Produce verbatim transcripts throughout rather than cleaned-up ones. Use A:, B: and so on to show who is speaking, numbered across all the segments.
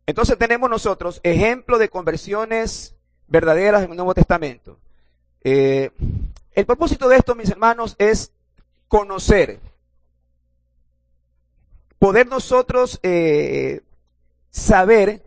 A: Entonces tenemos nosotros ejemplo de conversiones verdaderas en el Nuevo Testamento. Eh, el propósito de esto, mis hermanos, es conocer, poder nosotros eh, saber,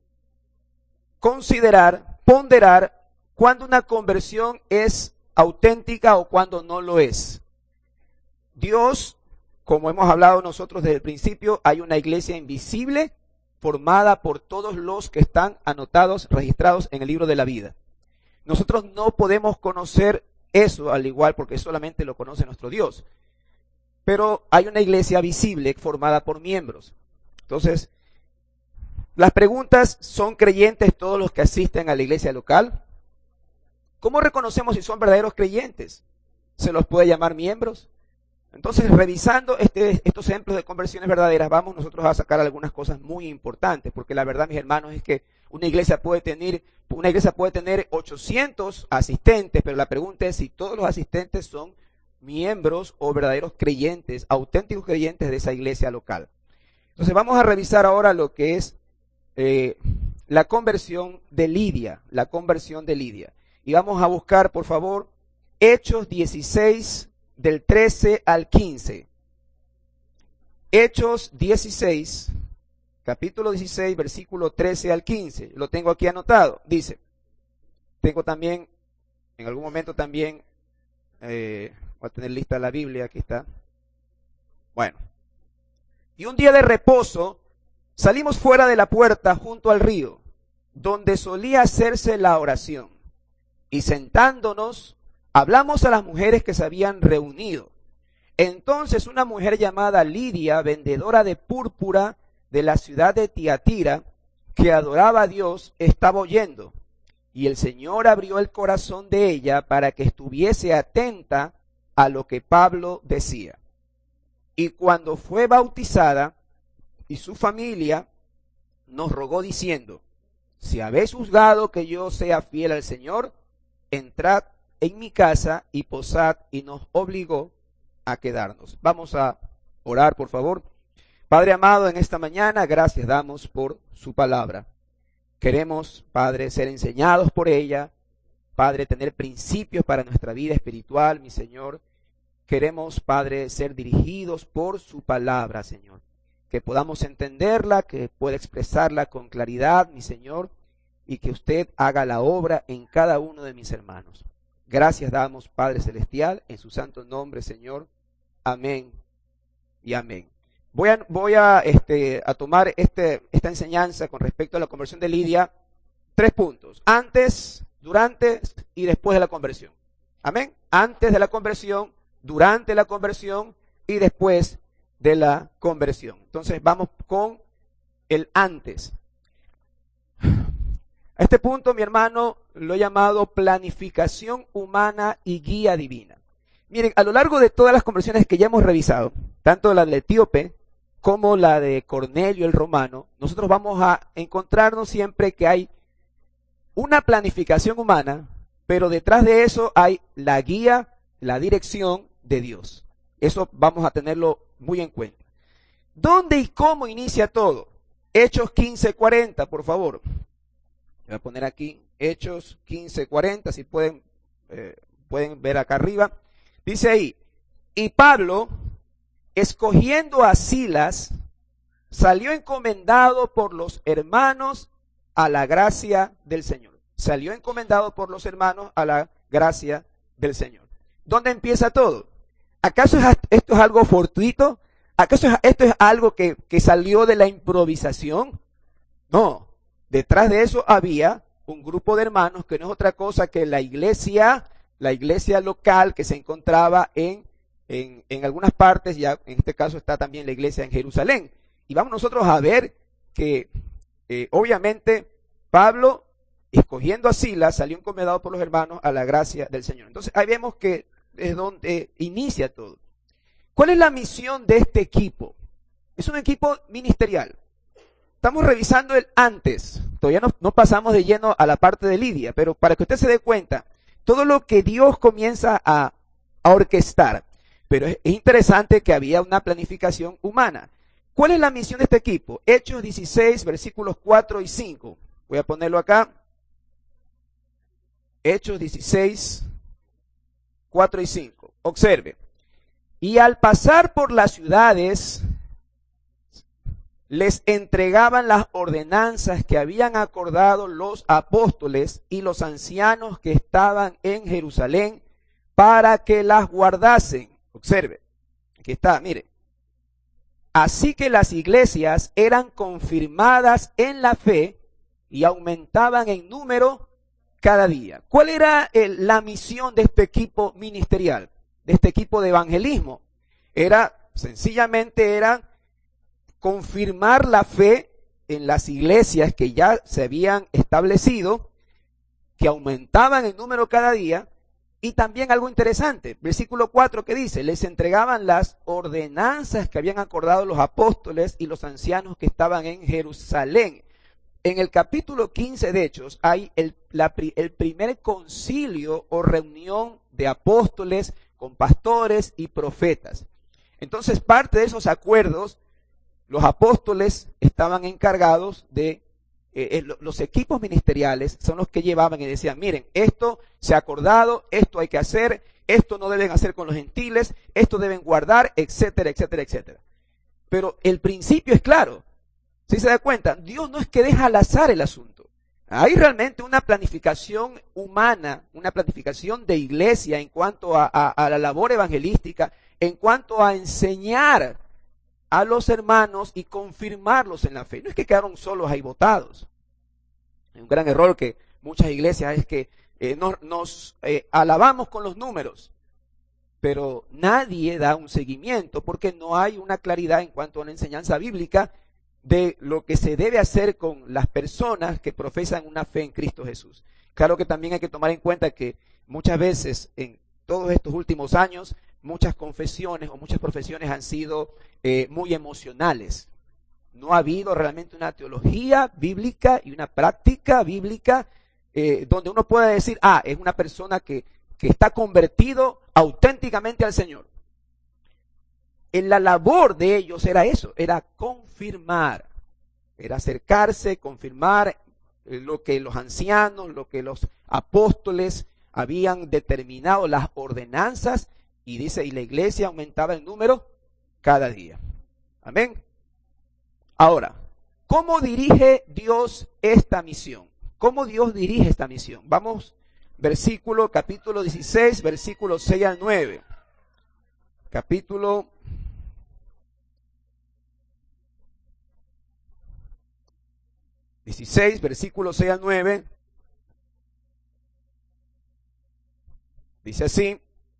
A: considerar, ponderar cuando una conversión es auténtica o cuando no lo es. Dios, como hemos hablado nosotros desde el principio, hay una iglesia invisible formada por todos los que están anotados, registrados en el libro de la vida. Nosotros no podemos conocer eso al igual porque solamente lo conoce nuestro Dios. Pero hay una iglesia visible formada por miembros. Entonces, las preguntas: ¿son creyentes todos los que asisten a la iglesia local? ¿Cómo reconocemos si son verdaderos creyentes? ¿Se los puede llamar miembros? Entonces, revisando este, estos ejemplos de conversiones verdaderas, vamos nosotros a sacar algunas cosas muy importantes, porque la verdad, mis hermanos, es que una iglesia puede tener, una iglesia puede tener ochocientos asistentes, pero la pregunta es si todos los asistentes son miembros o verdaderos creyentes, auténticos creyentes de esa iglesia local. Entonces, vamos a revisar ahora lo que es eh, la conversión de Lidia, la conversión de Lidia. Y vamos a buscar, por favor, Hechos dieciséis, del trece al quince. Hechos dieciséis, capítulo dieciséis, versículo trece al quince. Lo tengo aquí anotado. Dice, tengo también, en algún momento también, eh, voy a tener lista la Biblia, aquí está. Bueno. Y un día de reposo, salimos fuera de la puerta junto al río, donde solía hacerse la oración. Y sentándonos, hablamos a las mujeres que se habían reunido. Entonces una mujer llamada Lidia, vendedora de púrpura de la ciudad de Tiatira, que adoraba a Dios, estaba oyendo. Y el Señor abrió el corazón de ella para que estuviese atenta a lo que Pablo decía. Y cuando fue bautizada, y su familia nos rogó diciendo: si habéis juzgado que yo sea fiel al Señor, entrad en mi casa y posad, y nos obligó a quedarnos. Vamos a orar, por favor. Padre amado, en esta mañana, gracias damos por su palabra. Queremos, Padre, ser enseñados por ella. Padre, tener principios para nuestra vida espiritual, mi Señor. Queremos, Padre, ser dirigidos por su palabra, Señor. Que podamos entenderla, que pueda expresarla con claridad, mi Señor, y que usted haga la obra en cada uno de mis hermanos. Gracias damos, Padre Celestial, en su santo nombre, Señor. Amén y amén. Voy a, voy a, este, a tomar este, esta enseñanza con respecto a la conversión de Lidia. Tres puntos: antes, durante y después de la conversión. Amén. Antes de la conversión, durante la conversión y después de la conversión. Entonces vamos con el antes. A este punto, mi hermano, lo he llamado planificación humana y guía divina. Miren, a lo largo de todas las conversiones que ya hemos revisado, tanto la del etíope como la de Cornelio el romano, nosotros vamos a encontrarnos siempre que hay una planificación humana, pero detrás de eso hay la guía, la dirección de Dios. Eso vamos a tenerlo muy en cuenta. ¿Dónde y cómo inicia todo? Hechos quince cuarenta, por favor. Voy a poner aquí Hechos quince cuarenta, si pueden, eh, pueden ver acá arriba. Dice ahí: y Pablo, escogiendo a Silas, salió encomendado por los hermanos a la gracia del Señor. Salió encomendado por los hermanos a la gracia del Señor. ¿Dónde empieza todo? ¿Acaso esto es algo fortuito? ¿Acaso esto es algo que, que salió de la improvisación? No. Detrás de eso había un grupo de hermanos que no es otra cosa que la iglesia, la iglesia local que se encontraba en, en, en algunas partes, ya en este caso está también la iglesia en Jerusalén. Y vamos nosotros a ver que eh, obviamente Pablo, escogiendo a Silas, salió encomendado por los hermanos a la gracia del Señor. Entonces ahí vemos que es donde inicia todo. ¿Cuál es la misión de este equipo? Es un equipo ministerial. Estamos revisando el antes. Todavía no, no pasamos de lleno a la parte de Lidia, pero para que usted se dé cuenta, todo lo que Dios comienza a, a orquestar. Pero es, es interesante que había una planificación humana. ¿Cuál es la misión de este equipo? Hechos dieciséis, versículos cuatro y cinco. Voy a ponerlo acá. Hechos dieciséis, cuatro y cinco. Observe. Y al pasar por las ciudades, les entregaban las ordenanzas que habían acordado los apóstoles y los ancianos que estaban en Jerusalén para que las guardasen. Observe. Aquí está, mire. Así que las iglesias eran confirmadas en la fe y aumentaban en número cada día. ¿Cuál era el, la misión de este equipo ministerial, de este equipo de evangelismo? Era, sencillamente era confirmar la fe en las iglesias que ya se habían establecido, que aumentaban en número cada día. Y también algo interesante, versículo cuatro que dice, les entregaban las ordenanzas que habían acordado los apóstoles y los ancianos que estaban en Jerusalén. En el capítulo quince de Hechos hay el, la, el primer concilio o reunión de apóstoles con pastores y profetas. Entonces, parte de esos acuerdos, los apóstoles estaban encargados de Eh, los equipos ministeriales son los que llevaban y decían, miren, esto se ha acordado, esto hay que hacer, esto no deben hacer con los gentiles, esto deben guardar, etcétera, etcétera, etcétera. Pero el principio es claro. Si se da cuenta, Dios no es que deja al azar el asunto. Hay realmente una planificación humana, una planificación de iglesia en cuanto a, a, a la labor evangelística, en cuanto a enseñar a los hermanos y confirmarlos en la fe. No es que quedaron solos ahí botados. Un gran error que muchas iglesias es que eh, nos, nos eh, alabamos con los números, pero nadie da un seguimiento porque no hay una claridad en cuanto a la enseñanza bíblica de lo que se debe hacer con las personas que profesan una fe en Cristo Jesús. Claro que también hay que tomar en cuenta que muchas veces en todos estos últimos años muchas confesiones o muchas profesiones han sido eh, muy emocionales. No ha habido realmente una teología bíblica y una práctica bíblica eh, donde uno pueda decir, ah, es una persona que, que está convertido auténticamente al Señor. En la labor de ellos era eso, era confirmar, era acercarse, confirmar eh, lo que los ancianos, lo que los apóstoles habían determinado, las ordenanzas. Y dice, y la iglesia aumentaba el número cada día. Amén. Ahora, ¿cómo dirige Dios esta misión? ¿Cómo Dios dirige esta misión? Vamos, versículo, capítulo dieciséis, versículos seis al nueve. Capítulo dieciséis, versículos seis al nueve. Dice así.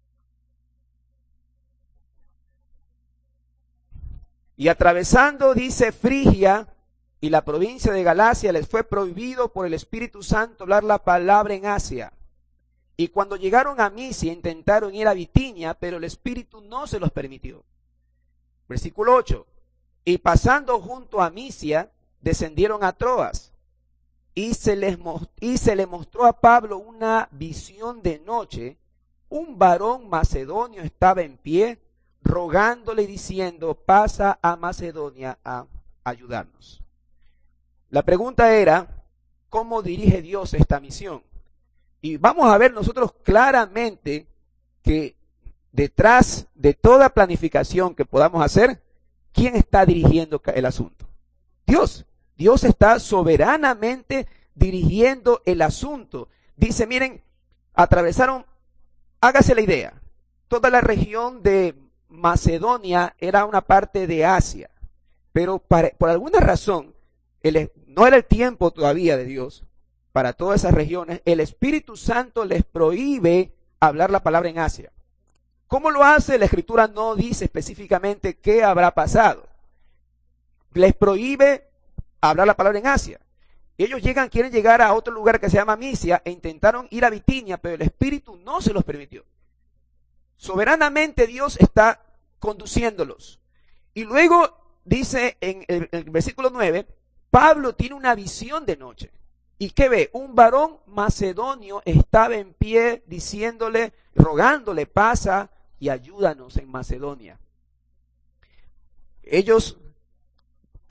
A: Y atravesando, dice, Frigia y la provincia de Galacia, les fue prohibido por el Espíritu Santo hablar la palabra en Asia. Y cuando llegaron a Misia, intentaron ir a Bitinia, pero el Espíritu no se los permitió. Versículo ocho. Y pasando junto a Misia, descendieron a Troas. Y se les y se le mostró a Pablo una visión de noche. Un varón macedonio estaba en pie, rogándole y diciendo, pasa a Macedonia a ayudarnos. La pregunta era, ¿cómo dirige Dios esta misión? Y vamos a ver nosotros claramente que detrás de toda planificación que podamos hacer, ¿quién está dirigiendo el asunto? Dios. Dios está soberanamente dirigiendo el asunto. Dice, miren, atravesaron, hágase la idea, toda la región de Macedonia era una parte de Asia, pero para, por alguna razón, el, no era el tiempo todavía de Dios para todas esas regiones. El Espíritu Santo les prohíbe hablar la palabra en Asia. ¿Cómo lo hace? La Escritura no dice específicamente qué habrá pasado. Les prohíbe hablar la palabra en Asia. Ellos llegan, quieren llegar a otro lugar que se llama Misia e intentaron ir a Bitinia, pero el Espíritu no se los permitió. Soberanamente Dios está conduciéndolos. Y luego dice en el, en el versículo nueve, Pablo tiene una visión de noche. ¿Y qué ve? Un varón macedonio estaba en pie diciéndole, rogándole, pasa y ayúdanos en Macedonia. Ellos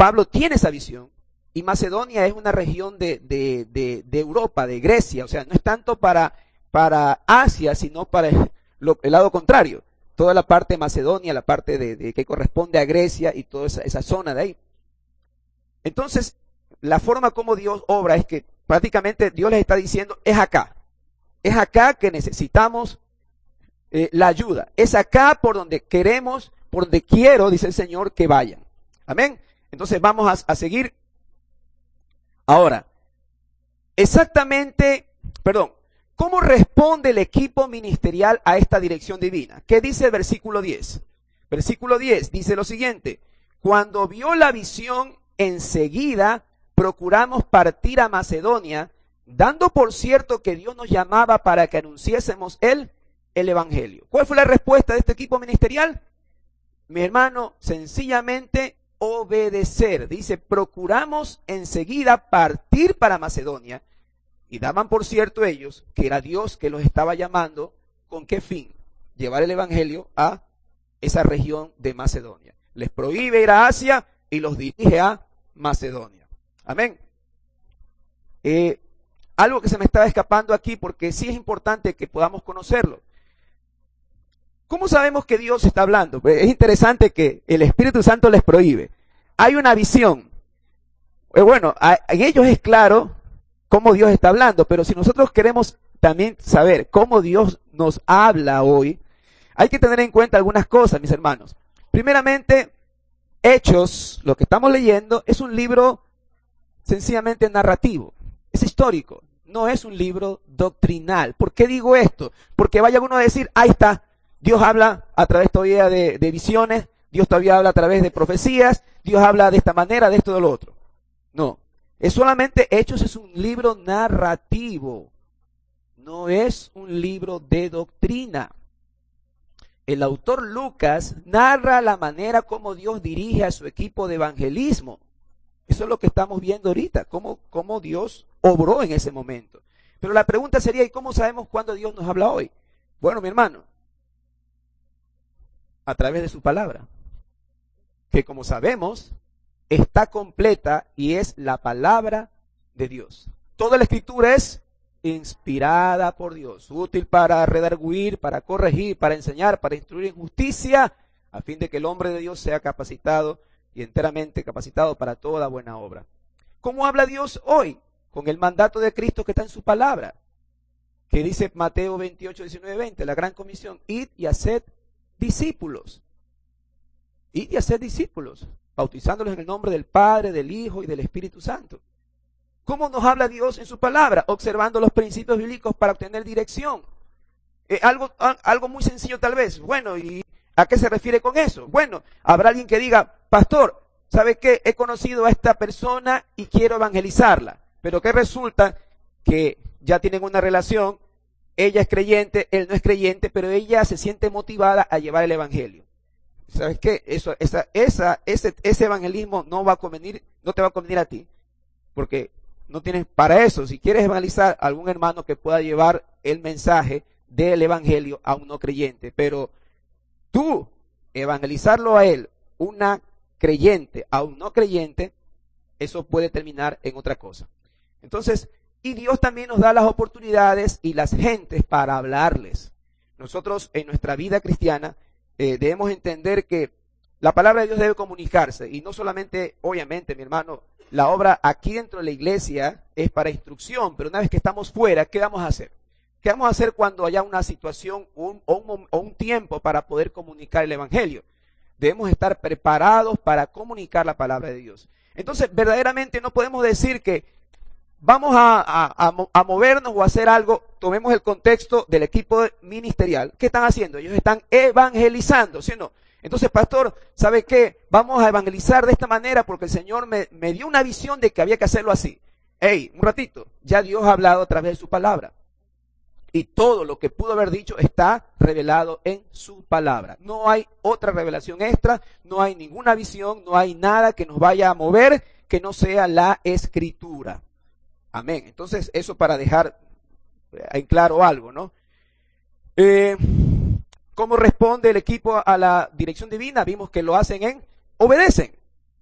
A: Pablo tiene esa visión. Y Macedonia es una región de, de, de, de Europa, de Grecia. O sea, no es tanto para, para Asia, sino para el, lo, el lado contrario. Toda la parte de Macedonia, la parte de, de que corresponde a Grecia y toda esa, esa zona de ahí. Entonces, la forma como Dios obra es que prácticamente Dios les está diciendo, es acá. Es acá que necesitamos eh, la ayuda. Es acá por donde queremos, por donde quiero, dice el Señor, que vayan. Amén. Entonces vamos a, a seguir. Ahora, exactamente, perdón, ¿cómo responde el equipo ministerial a esta dirección divina? ¿Qué dice el versículo diez? Versículo diez dice lo siguiente: cuando vio la visión, enseguida procuramos partir a Macedonia, dando por cierto que Dios nos llamaba para que anunciásemos el, el evangelio. ¿Cuál fue la respuesta de este equipo ministerial? Mi hermano, sencillamente obedecer. Dice, procuramos enseguida partir para Macedonia, y daban por cierto ellos que era Dios que los estaba llamando. ¿Con qué fin? Llevar el evangelio a esa región de Macedonia. Les prohíbe ir a Asia y los dirige a Macedonia. Amén. Eh, algo que se me estaba escapando aquí, porque sí es importante que podamos conocerlo. ¿Cómo sabemos que Dios está hablando? Es interesante que el Espíritu Santo les prohíbe. Hay una visión. Eh, bueno, a, en ellos es claro cómo Dios está hablando, pero si nosotros queremos también saber cómo Dios nos habla hoy, hay que tener en cuenta algunas cosas, mis hermanos. Primeramente, Hechos, lo que estamos leyendo, es un libro sencillamente narrativo, es histórico, no es un libro doctrinal. ¿Por qué digo esto? Porque vaya uno a decir, ahí está, Dios habla a través todavía de, de visiones, Dios todavía habla a través de profecías, Dios habla de esta manera, de esto, de lo otro. No, es solamente Hechos, es un libro narrativo, no es un libro de doctrina. El autor Lucas narra la manera como Dios dirige a su equipo de evangelismo. Eso es lo que estamos viendo ahorita, cómo, cómo Dios obró en ese momento. Pero la pregunta sería, ¿y cómo sabemos cuándo Dios nos habla hoy? Bueno, mi hermano, a través de su palabra, que como sabemos, está completa y es la palabra de Dios. Toda la escritura es inspirada por Dios, útil para redarguir, para corregir, para enseñar, para instruir en justicia, a fin de que el hombre de Dios sea capacitado y enteramente capacitado para toda buena obra. ¿Cómo habla Dios hoy? Con el mandato de Cristo que está en su palabra, que dice Mateo veintiocho, diecinueve, veinte, la gran comisión: id y haced discípulos. Id y haced discípulos, bautizándolos en el nombre del Padre, del Hijo y del Espíritu Santo. ¿Cómo nos habla Dios en su palabra? Observando los principios bíblicos para obtener dirección. Eh, algo, algo muy sencillo tal vez. Bueno, ¿y a qué se refiere con eso? Bueno, habrá alguien que diga, pastor, ¿sabe qué? He conocido a esta persona y quiero evangelizarla. Pero ¿qué resulta? Que ya tienen una relación, ella es creyente, él no es creyente, pero ella se siente motivada a llevar el evangelio. ¿Sabes qué? Eso, esa, esa, ese, ese evangelismo no va a convenir, no te va a convenir a ti, porque no tienes para eso. Si quieres evangelizar a algún hermano que pueda llevar el mensaje del evangelio a un no creyente, pero tú evangelizarlo a él, una creyente a un no creyente, eso puede terminar en otra cosa. Entonces, y Dios también nos da las oportunidades y las gentes para hablarles. Nosotros en nuestra vida cristiana eh, debemos entender que la palabra de Dios debe comunicarse, y no solamente, obviamente, mi hermano, la obra aquí dentro de la iglesia es para instrucción, pero una vez que estamos fuera, ¿qué vamos a hacer? ¿Qué vamos a hacer cuando haya una situación un, o, un, o un tiempo para poder comunicar el evangelio? Debemos estar preparados para comunicar la palabra de Dios. Entonces, verdaderamente no podemos decir que vamos a, a, a, a movernos o a hacer algo. Tomemos el contexto del equipo ministerial. ¿Qué están haciendo? Ellos están evangelizando, ¿sí o no? Entonces, pastor, ¿sabe qué? Vamos a evangelizar de esta manera porque el Señor me, me dio una visión de que había que hacerlo así. Hey, un ratito, ya Dios ha hablado a través de su palabra. Y todo lo que pudo haber dicho está revelado en su palabra. No hay otra revelación extra, no hay ninguna visión, no hay nada que nos vaya a mover que no sea la escritura. Amén. Entonces, eso para dejar en claro algo, ¿no? Eh, ¿Cómo responde el equipo a la dirección divina? Vimos que lo hacen en obedecen. Y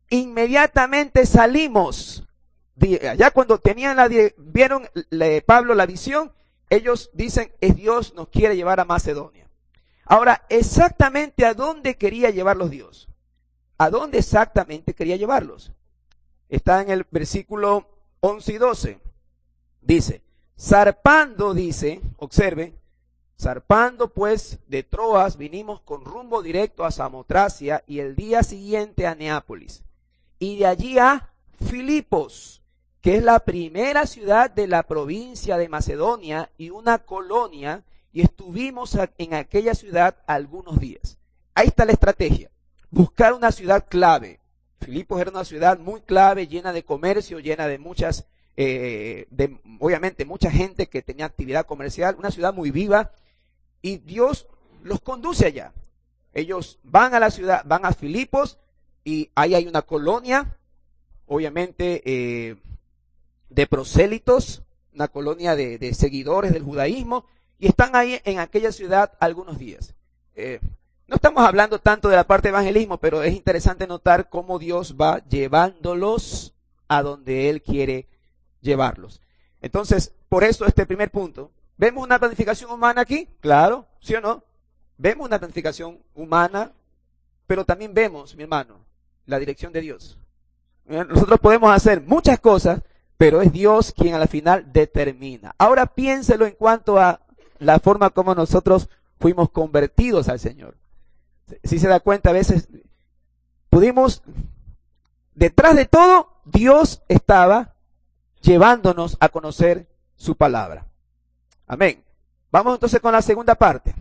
A: inmediatamente salimos. Ya cuando tenían la, vieron le, Pablo la visión, ellos dicen, es Dios nos quiere llevar a Macedonia. Ahora, exactamente a dónde quería llevarlos Dios. ¿A dónde exactamente quería llevarlos? Está en el versículo once y doce. Dice, zarpando, dice, observe, zarpando pues de Troas, vinimos con rumbo directo a Samotracia y el día siguiente a Neápolis. Y de allí a Filipos, que es la primera ciudad de la provincia de Macedonia y una colonia, y estuvimos en aquella ciudad algunos días. Ahí está la estrategia, buscar una ciudad clave. Filipos era una ciudad muy clave, llena de comercio, llena de muchas, eh, de, obviamente mucha gente que tenía actividad comercial, una ciudad muy viva, y Dios los conduce allá. Ellos van a la ciudad, van a Filipos, y ahí hay una colonia, obviamente, eh, de prosélitos, una colonia de, de seguidores del judaísmo, y están ahí en aquella ciudad algunos días. Eh, no estamos hablando tanto de la parte de evangelismo, pero es interesante notar cómo Dios va llevándolos a donde Él quiere llevarlos. Entonces, por eso este primer punto. ¿Vemos una planificación humana aquí? Claro, ¿sí o no? Vemos una planificación humana, pero también vemos, mi hermano, la dirección de Dios. Nosotros podemos hacer muchas cosas, pero es Dios quien a la final determina. Ahora piénselo en cuanto a la forma como nosotros fuimos convertidos al Señor. Si se da cuenta, a veces pudimos, detrás de todo, Dios estaba llevándonos a conocer su palabra. Amén. Vamos entonces con la segunda parte.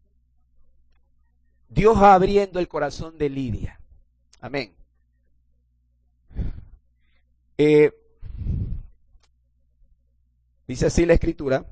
A: Dios va abriendo el corazón de Lidia. Amén. Eh, dice así la escritura.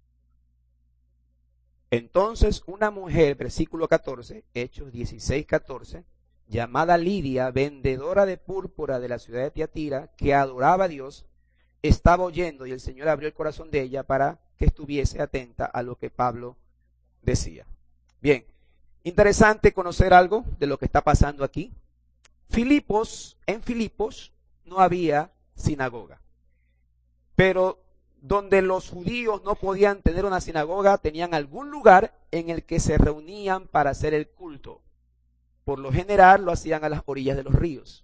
A: Entonces una mujer, versículo catorce, Hechos dieciséis, catorce, llamada Lidia, vendedora de púrpura de la ciudad de Tiatira, que adoraba a Dios, estaba oyendo y el Señor abrió el corazón de ella para que estuviese atenta a lo que Pablo decía. Bien, interesante conocer algo de lo que está pasando aquí. Filipos, en Filipos no había sinagoga, pero donde los judíos no podían tener una sinagoga, tenían algún lugar en el que se reunían para hacer el culto. Por lo general lo hacían a las orillas de los ríos.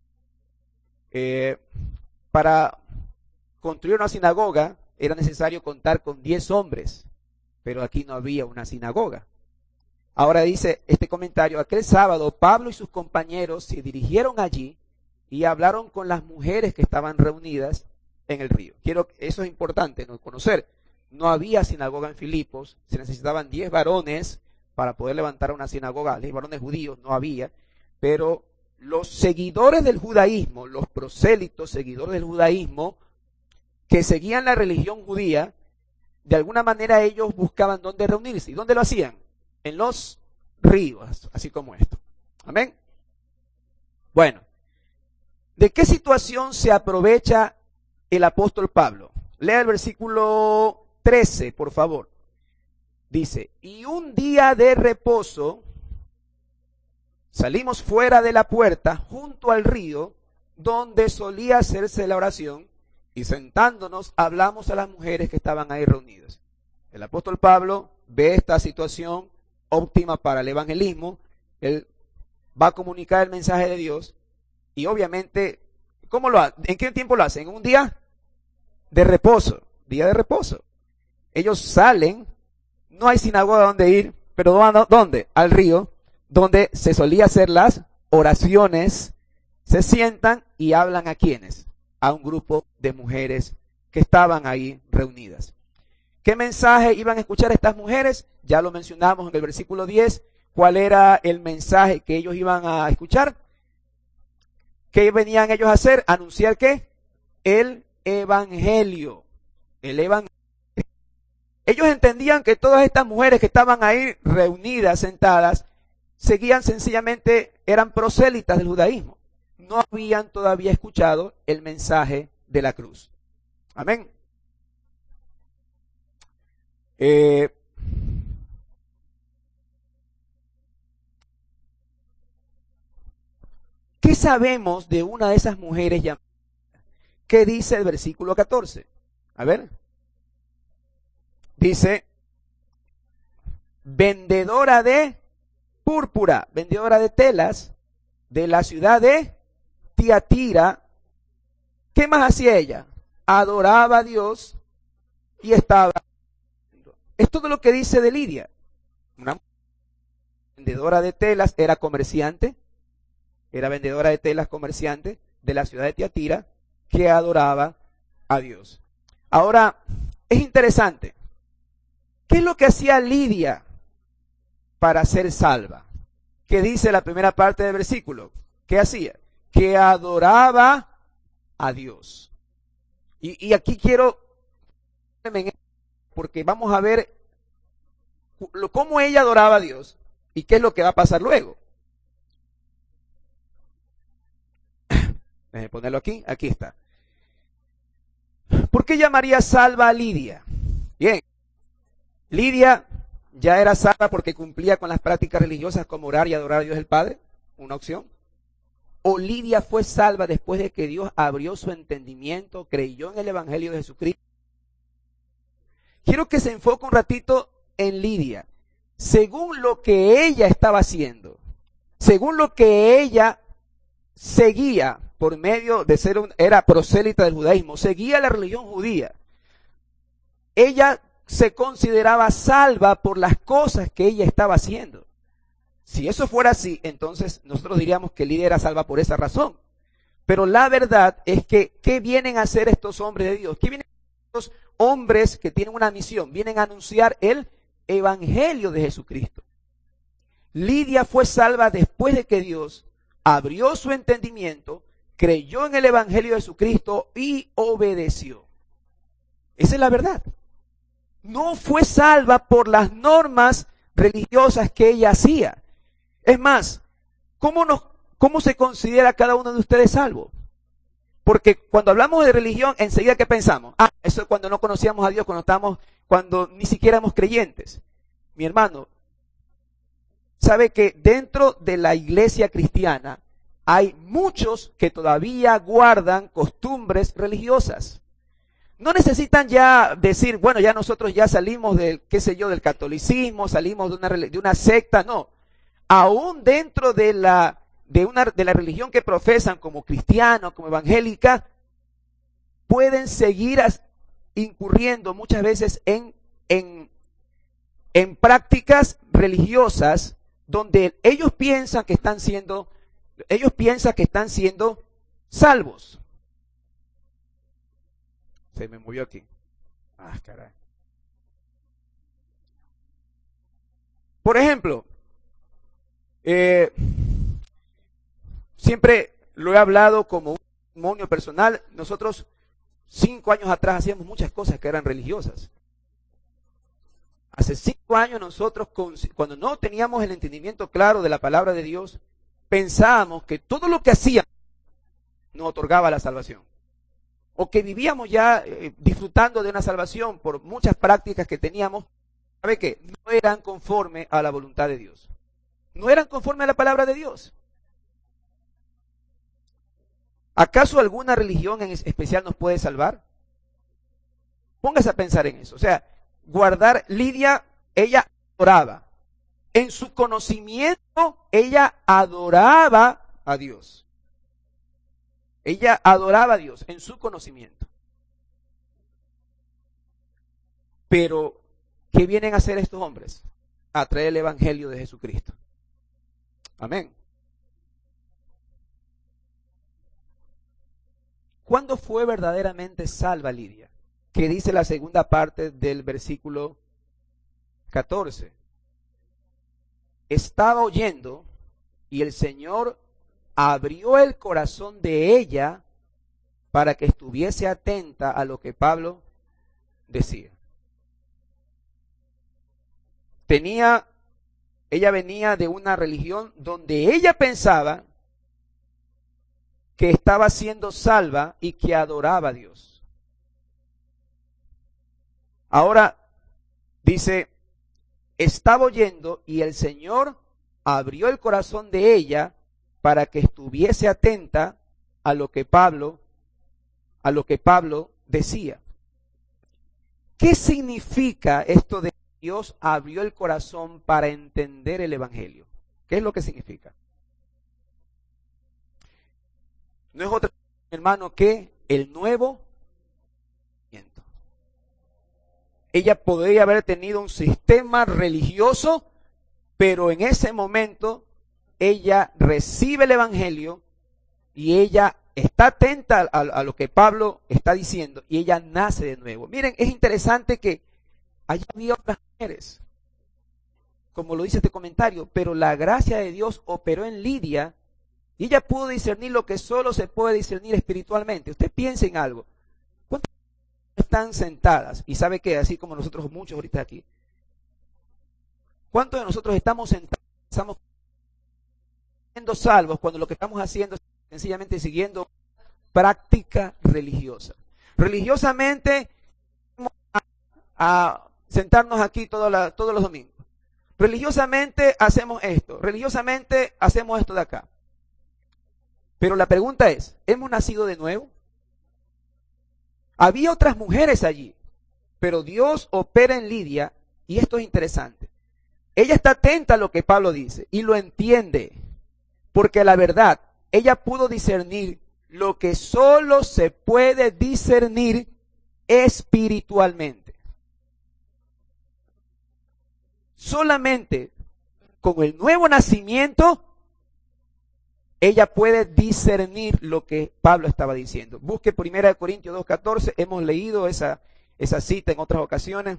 A: Eh, para construir una sinagoga era necesario contar con diez hombres, pero aquí no había una sinagoga. Ahora dice este comentario, aquel sábado Pablo y sus compañeros se dirigieron allí y hablaron con las mujeres que estaban reunidas en el río. Quiero, eso es importante, ¿no? Conocer. No había sinagoga en Filipos, se necesitaban diez varones para poder levantar una sinagoga, diez varones judíos no había, pero los seguidores del judaísmo, los prosélitos seguidores del judaísmo, que seguían la religión judía, de alguna manera ellos buscaban dónde reunirse. ¿Y dónde lo hacían? En los ríos, así como esto. Amén. Bueno, ¿de qué situación se aprovecha el apóstol Pablo? Lea el versículo trece, por favor. Dice, y un día de reposo, salimos fuera de la puerta, junto al río, donde solía hacerse la oración, y sentándonos hablamos a las mujeres que estaban ahí reunidas. El apóstol Pablo ve esta situación óptima para el evangelismo. Él va a comunicar el mensaje de Dios, y obviamente, ¿cómo lo hace? ¿En qué tiempo lo hace? En un día de reposo, día de reposo. Ellos salen, no hay sinagoga donde ir, pero ¿dónde? Al río, donde se solía hacer las oraciones, se sientan y hablan a quienes, a un grupo de mujeres que estaban ahí reunidas. ¿Qué mensaje iban a escuchar estas mujeres? Ya lo mencionamos en el versículo diez. ¿Cuál era el mensaje que ellos iban a escuchar? ¿Qué venían ellos a hacer? Anunciar ¿qué? El evangelio. El evangelio. Ellos entendían que todas estas mujeres que estaban ahí reunidas, sentadas, seguían sencillamente, eran prosélitas del judaísmo. No habían todavía escuchado el mensaje de la cruz. Amén. Eh, ¿qué sabemos de una de esas mujeres llamadas? ¿Qué dice el versículo catorce? A ver. Dice, vendedora de púrpura, vendedora de telas de la ciudad de Tiatira. ¿Qué más hacía ella? Adoraba a Dios y estaba... Es todo lo que dice de Lidia. Una vendedora de telas, era comerciante, era vendedora de telas comerciante de la ciudad de Tiatira, que adoraba a Dios. Ahora, es interesante. ¿Qué es lo que hacía Lidia para ser salva? ¿Qué dice la primera parte del versículo? ¿Qué hacía? Que adoraba a Dios. Y, y aquí quiero, porque vamos a ver cómo ella adoraba a Dios y qué es lo que va a pasar luego. Déjenme ponerlo aquí, aquí está. ¿Por qué llamaría salva a Lidia? Bien, Lidia ya era salva porque cumplía con las prácticas religiosas como orar y adorar a Dios el Padre, una opción. O Lidia fue salva después de que Dios abrió su entendimiento, creyó en el Evangelio de Jesucristo. Quiero que se enfoque un ratito en Lidia. Según lo que ella estaba haciendo, según lo que ella seguía por medio de ser un, era prosélita del judaísmo, seguía la religión judía. Ella se consideraba salva por las cosas que ella estaba haciendo. Si eso fuera así, entonces nosotros diríamos que Lidia era salva por esa razón. Pero la verdad es que, ¿qué vienen a hacer estos hombres de Dios? ¿Qué vienen a hacer estos hombres que tienen una misión? Vienen a anunciar el Evangelio de Jesucristo. Lidia fue salva después de que Dios abrió su entendimiento, creyó en el Evangelio de Jesucristo y obedeció. Esa es la verdad. No fue salva por las normas religiosas que ella hacía. Es más, ¿cómo, nos, ¿cómo se considera cada uno de ustedes salvo? Porque cuando hablamos de religión, enseguida ¿qué pensamos? Ah, eso es cuando no conocíamos a Dios, cuando estamos, cuando ni siquiera éramos creyentes. Mi hermano, sabe que dentro de la iglesia cristiana hay muchos que todavía guardan costumbres religiosas. No necesitan ya decir, bueno, ya nosotros ya salimos del, qué sé yo, del catolicismo, salimos de una, de una secta, no. Aún dentro de la, de una, de la religión que profesan como cristianos, como evangélica, pueden seguir as, incurriendo muchas veces en, en, en prácticas religiosas donde ellos piensan que están siendo, ellos piensan que están siendo salvos. Se me movió aquí. Ah, caray. Por ejemplo, eh, siempre lo he hablado como un testimonio personal. Nosotros cinco años atrás hacíamos muchas cosas que eran religiosas. Hace cinco años nosotros, cuando no teníamos el entendimiento claro de la palabra de Dios, pensábamos que todo lo que hacíamos nos otorgaba la salvación. O que vivíamos ya eh, disfrutando de una salvación por muchas prácticas que teníamos, ¿sabe qué? No eran conforme a la voluntad de Dios. No eran conforme a la palabra de Dios. ¿Acaso alguna religión en especial nos puede salvar? Póngase a pensar en eso. O sea, guardar, Lidia, ella adoraba. En su conocimiento, ella adoraba a Dios. Ella adoraba a Dios en su conocimiento. Pero, ¿qué vienen a hacer estos hombres? A traer el Evangelio de Jesucristo. Amén. ¿Cuándo fue verdaderamente salva Lidia? Que dice la segunda parte del versículo catorce. Estaba oyendo y el Señor abrió el corazón de ella para que estuviese atenta a lo que Pablo decía. Tenía, ella venía de una religión donde ella pensaba que estaba siendo salva y que adoraba a Dios. Ahora dice, estaba oyendo y el Señor abrió el corazón de ella para que estuviese atenta a lo que Pablo, a lo que Pablo decía. ¿Qué significa esto de que Dios abrió el corazón para entender el Evangelio? ¿Qué es lo que significa? No es otra, hermano, que el nuevo nacimiento. Ella podría haber tenido un sistema religioso, pero en ese momento ella recibe el Evangelio y ella está atenta a, a lo que Pablo está diciendo y ella nace de nuevo. Miren, es interesante que allá había otras mujeres, como lo dice este comentario, pero la gracia de Dios operó en Lidia y ella pudo discernir lo que solo se puede discernir espiritualmente. Usted piense en algo. ¿Cuántas están sentadas? Y sabe que, así como nosotros muchos ahorita aquí, ¿cuántos de nosotros estamos sentados, estamos siendo salvos cuando lo que estamos haciendo es sencillamente siguiendo práctica religiosa? Religiosamente a, a sentarnos aquí toda la, todos los domingos. Religiosamente hacemos esto. Religiosamente hacemos esto de acá. Pero la pregunta es, ¿hemos nacido de nuevo? Había otras mujeres allí, pero Dios opera en Lidia y esto es interesante. Ella está atenta a lo que Pablo dice y lo entiende, porque la verdad, ella pudo discernir lo que solo se puede discernir espiritualmente. Solamente con el nuevo nacimiento, ella puede discernir lo que Pablo estaba diciendo. Busque primera Corintios dos catorce, hemos leído esa, esa cita en otras ocasiones.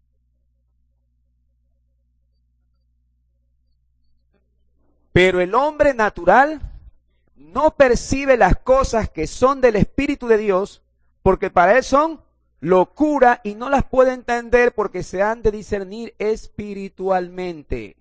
A: Pero el hombre natural no percibe las cosas que son del Espíritu de Dios, porque para él son locura y no las puede entender porque se han de discernir espiritualmente.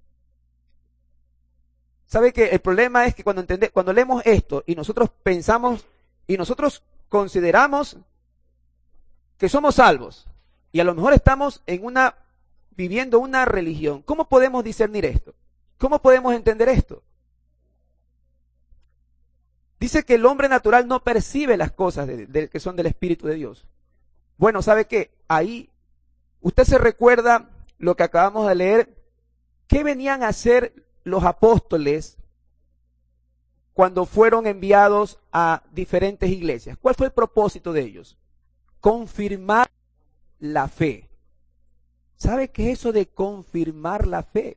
A: ¿Sabe que el problema es que cuando, entende, cuando leemos esto y nosotros pensamos y nosotros consideramos que somos salvos y a lo mejor estamos en una, viviendo una religión, ¿cómo podemos discernir esto? ¿Cómo podemos entender esto? Dice que el hombre natural no percibe las cosas de, de, que son del Espíritu de Dios. Bueno, ¿sabe qué? Ahí, usted se recuerda lo que acabamos de leer. ¿Qué venían a hacer los apóstoles cuando fueron enviados a diferentes iglesias? ¿Cuál fue el propósito de ellos? Confirmar la fe. ¿Sabe qué es eso de confirmar la fe?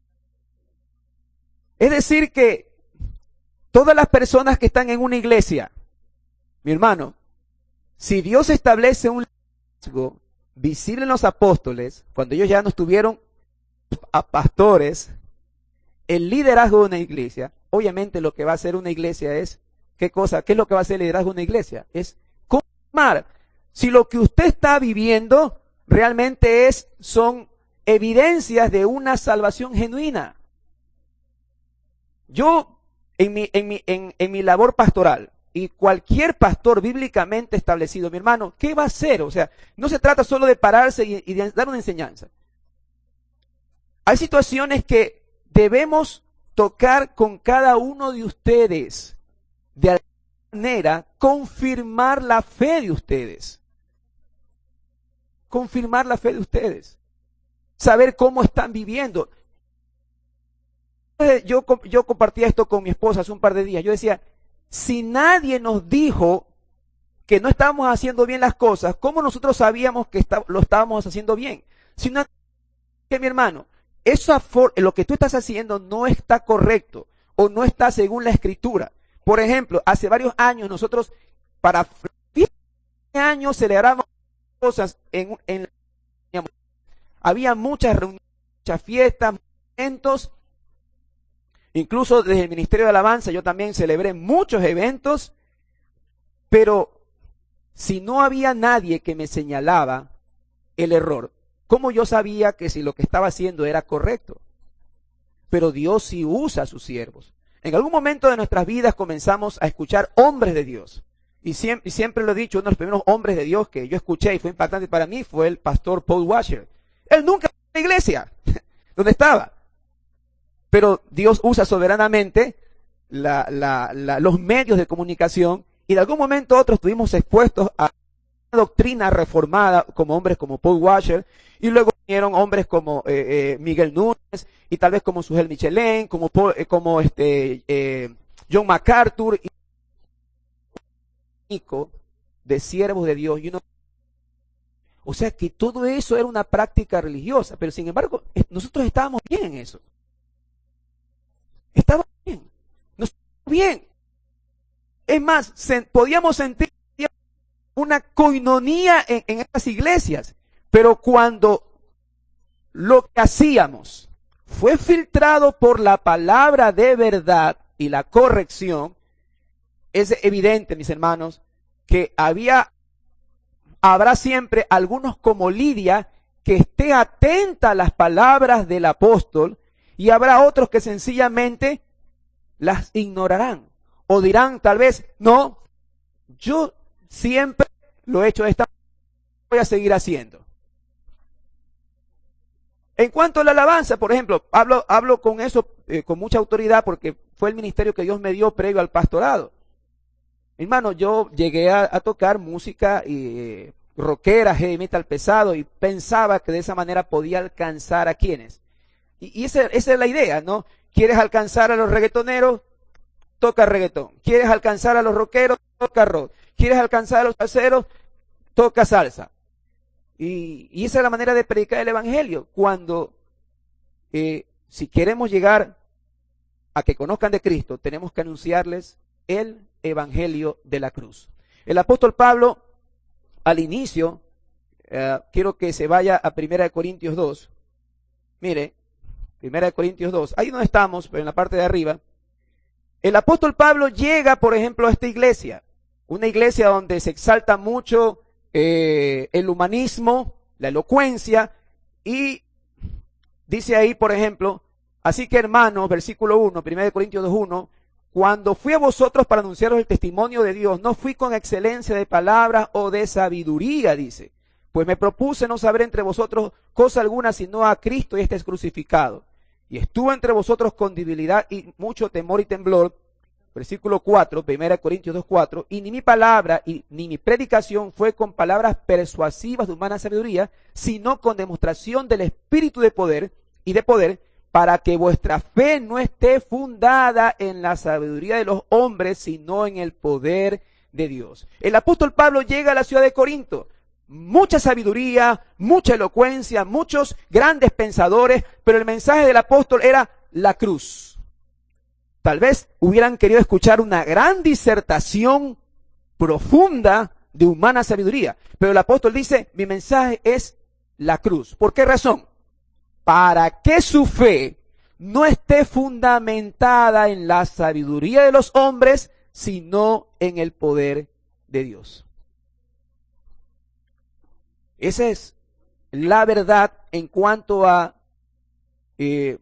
A: Es decir que todas las personas que están en una iglesia, mi hermano, si Dios establece un liderazgo visible en los apóstoles, cuando ellos ya no estuvieron a pastores, el liderazgo de una iglesia, obviamente lo que va a hacer una iglesia es, ¿qué cosa? ¿Qué es lo que va a hacer el liderazgo de una iglesia? Es confirmar si lo que usted está viviendo realmente es, son evidencias de una salvación genuina. Yo, en mi, en mi, en, en mi labor pastoral, y cualquier pastor bíblicamente establecido, mi hermano, ¿qué va a hacer? O sea, no se trata solo de pararse y, y de dar una enseñanza. Hay situaciones que debemos tocar con cada uno de ustedes, de alguna manera, confirmar la fe de ustedes. Confirmar la fe de ustedes. Saber cómo están viviendo. Yo, yo compartía esto con mi esposa hace un par de días. Yo decía, si nadie nos dijo que no estábamos haciendo bien las cosas, ¿cómo nosotros sabíamos que está, lo estábamos haciendo bien? Si no, que mi hermano, eso, lo que tú estás haciendo no está correcto o no está según la Escritura. Por ejemplo, hace varios años nosotros, para años celebramos cosas en, en había muchas reuniones, muchas fiestas, eventos. Incluso desde el Ministerio de Alabanza yo también celebré muchos eventos, pero si no había nadie que me señalaba el error, ¿cómo yo sabía que si lo que estaba haciendo era correcto? Pero Dios sí usa a sus siervos. En algún momento de nuestras vidas comenzamos a escuchar hombres de Dios. Y siempre, y siempre lo he dicho, uno de los primeros hombres de Dios que yo escuché y fue impactante para mí fue el pastor Paul Washer. Él nunca fue a la iglesia donde estaba. Pero Dios usa soberanamente la, la, la, los medios de comunicación, y de algún momento otros estuvimos expuestos a una doctrina reformada como hombres como Paul Washer, y luego vinieron hombres como eh, eh, Miguel Núñez, y tal vez como Sujel Michelén, como, Paul, eh, como este, eh, John MacArthur, y de siervos de Dios. Y uno, o sea que todo eso era una práctica religiosa, pero sin embargo nosotros estábamos bien en eso. Estábamos bien. Nos estábamos bien. Es más, se, podíamos sentir una coinonía en, en estas iglesias, pero cuando lo que hacíamos fue filtrado por la palabra de verdad y la corrección, es evidente, mis hermanos, que había, habrá siempre algunos como Lidia que esté atenta a las palabras del apóstol, y habrá otros que sencillamente las ignorarán o dirán tal vez, no, yo siempre lo he hecho de esta manera, voy a seguir haciendo. En cuanto a la alabanza, por ejemplo, hablo, hablo con eso eh, con mucha autoridad porque fue el ministerio que Dios me dio previo al pastorado. Hermano, yo llegué a, a tocar música eh, rockera, heavy metal pesado, y pensaba que de esa manera podía alcanzar a quienes. Y, y esa, esa es la idea, ¿no? ¿Quieres alcanzar a los reggaetoneros? Toca reggaetón. ¿Quieres alcanzar a los rockeros? Toca rock. ¿Quieres alcanzar a los salseros? Toca salsa. Y, y esa es la manera de predicar el evangelio. Cuando, eh, si queremos llegar a que conozcan de Cristo, tenemos que anunciarles el evangelio de la cruz. El apóstol Pablo, al inicio, eh, quiero que se vaya a Primera de Corintios dos. Mire, Primera de Corintios dos, ahí no estamos, pero en la parte de arriba. El apóstol Pablo llega, por ejemplo, a esta iglesia, una iglesia donde se exalta mucho eh, el humanismo, la elocuencia, y dice ahí, por ejemplo, así que hermanos, versículo uno, Primera de Corintios dos, uno, cuando fui a vosotros para anunciaros el testimonio de Dios, no fui con excelencia de palabras o de sabiduría, dice, pues me propuse no saber entre vosotros cosa alguna sino a Cristo y este es crucificado. Y estuve entre vosotros con debilidad y mucho temor y temblor. Versículo cuatro, Primera de Corintios dos, cuatro, y ni mi palabra y ni mi predicación fue con palabras persuasivas de humana sabiduría, sino con demostración del Espíritu de poder y de poder, para que vuestra fe no esté fundada en la sabiduría de los hombres, sino en el poder de Dios. El apóstol Pablo llega a la ciudad de Corinto, mucha sabiduría, mucha elocuencia, muchos grandes pensadores, pero el mensaje del apóstol era la cruz. Tal vez hubieran querido escuchar una gran disertación profunda de humana sabiduría, pero el apóstol dice, mi mensaje es la cruz. ¿Por qué razón? Para que su fe no esté fundamentada en la sabiduría de los hombres, sino en el poder de Dios. Esa es la verdad en cuanto a eh,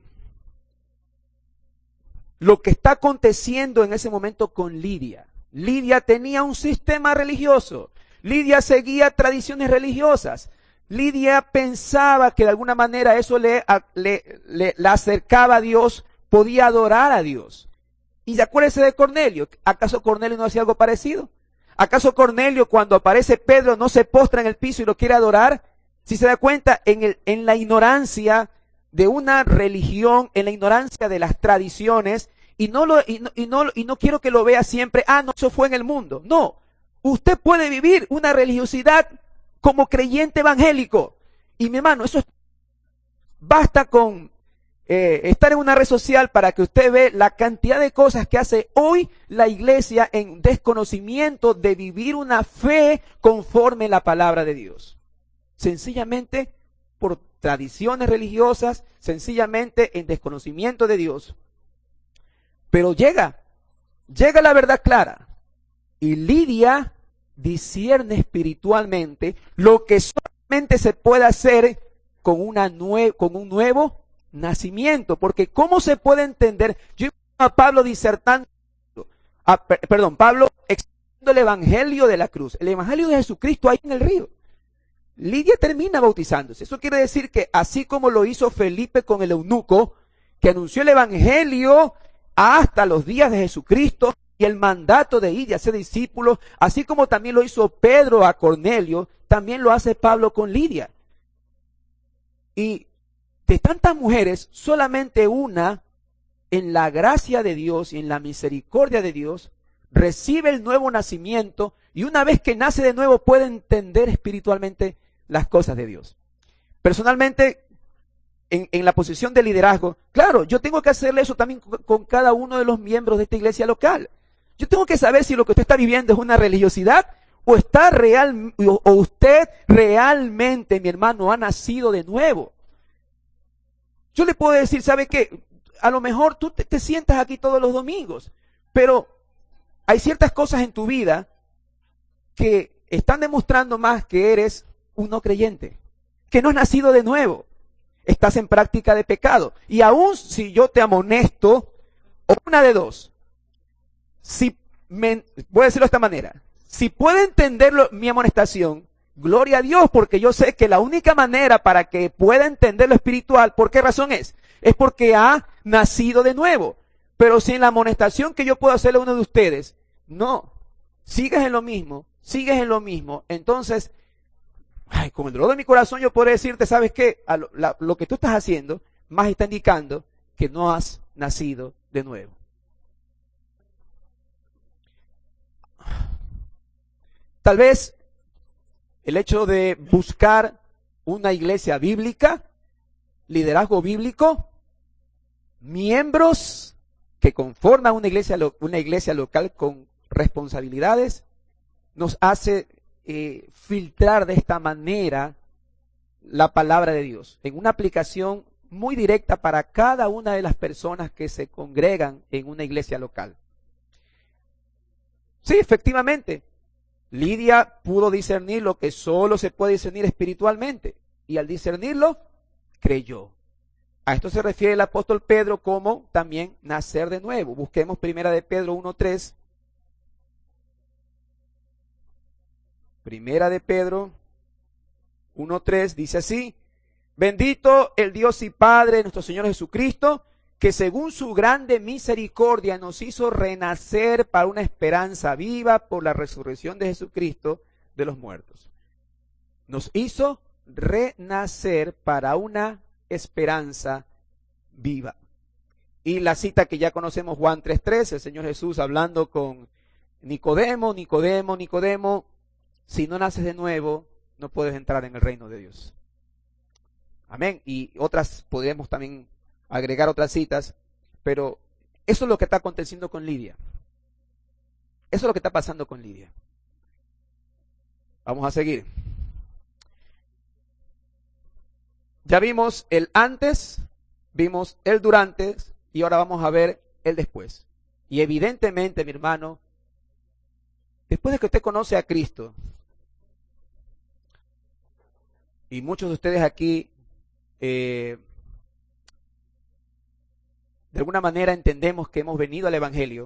A: lo que está aconteciendo en ese momento con Lidia. Lidia tenía un sistema religioso. Lidia seguía tradiciones religiosas. Lidia pensaba que de alguna manera eso le, le, le, le acercaba a Dios, podía adorar a Dios. Y acuérdese de Cornelio. ¿Acaso Cornelio no hacía algo parecido? ¿Acaso Cornelio cuando aparece Pedro no se postra en el piso y lo quiere adorar? Si se da cuenta, en, el, en la ignorancia de una religión, en la ignorancia de las tradiciones, y no, lo, y, no, y, no, y no quiero que lo vea siempre, ah, no, eso fue en el mundo. No, usted puede vivir una religiosidad como creyente evangélico. Y mi hermano, eso es, basta con eh, estar en una red social para que usted vea la cantidad de cosas que hace hoy la iglesia en desconocimiento de vivir una fe conforme a la palabra de Dios. Sencillamente por tradiciones religiosas, sencillamente en desconocimiento de Dios. Pero llega, llega la verdad clara. Y Lidia discierne espiritualmente lo que solamente se puede hacer con, una nue- con un nuevo nacimiento. Porque ¿cómo se puede entender? Yo a Pablo disertando, a, per, perdón, Pablo exponiendo el evangelio de la cruz, el evangelio de Jesucristo ahí en el río. Lidia termina bautizándose. Eso quiere decir que así como lo hizo Felipe con el eunuco, que anunció el evangelio hasta los días de Jesucristo y el mandato de ir y hacer discípulos, así como también lo hizo Pedro a Cornelio, también lo hace Pablo con Lidia. Y de tantas mujeres, solamente una, en la gracia de Dios y en la misericordia de Dios, recibe el nuevo nacimiento, y una vez que nace de nuevo puede entender espiritualmente las cosas de Dios. Personalmente, en, en la posición de liderazgo, claro, yo tengo que hacerle eso también con, con cada uno de los miembros de esta iglesia local. Yo tengo que saber si lo que usted está viviendo es una religiosidad o está real, o, o usted realmente, mi hermano, ha nacido de nuevo. Yo le puedo decir, ¿sabe qué? A lo mejor tú te, te sientas aquí todos los domingos, pero hay ciertas cosas en tu vida que están demostrando más que eres un no creyente, que no has nacido de nuevo, estás en práctica de pecado. Y aún si yo te amonesto, o una de dos, si me, voy a decirlo de esta manera, si puedo entender lo, mi amonestación, gloria a Dios, porque yo sé que la única manera para que pueda entender lo espiritual, ¿por qué razón es? Es porque ha nacido de nuevo. Pero si en la amonestación que yo puedo hacerle a uno de ustedes, no, sigues en lo mismo, sigues en lo mismo, entonces, ay, con el dolor de mi corazón yo podré decirte, ¿sabes qué? A lo, la, lo que tú estás haciendo, más está indicando que no has nacido de nuevo. Tal vez el hecho de buscar una iglesia bíblica, liderazgo bíblico, miembros que conforman una iglesia, una iglesia local con responsabilidades, nos hace eh, filtrar de esta manera la palabra de Dios en una aplicación muy directa para cada una de las personas que se congregan en una iglesia local. Sí, efectivamente, Lidia pudo discernir lo que solo se puede discernir espiritualmente, y al discernirlo, creyó. A esto se refiere el apóstol Pedro como también nacer de nuevo. Busquemos primera de Pedro uno tres. Primera de Pedro uno tres dice así: bendito el Dios y Padre de nuestro Señor Jesucristo, que según su grande misericordia nos hizo renacer para una esperanza viva por la resurrección de Jesucristo de los muertos. Nos hizo renacer para una esperanza viva. Y la cita que ya conocemos, Juan tres tres, el Señor Jesús hablando con Nicodemo, Nicodemo, Nicodemo, si no naces de nuevo, no puedes entrar en el reino de Dios. Amén. Y otras, podemos también agregar otras citas, pero eso es lo que está aconteciendo con Lidia. Eso es lo que está pasando con Lidia. Vamos a seguir. Ya vimos el antes, vimos el durante, y ahora vamos a ver el después. Y evidentemente, mi hermano, después de que usted conoce a Cristo, y muchos de ustedes aquí, eh, de alguna manera entendemos que hemos venido al Evangelio,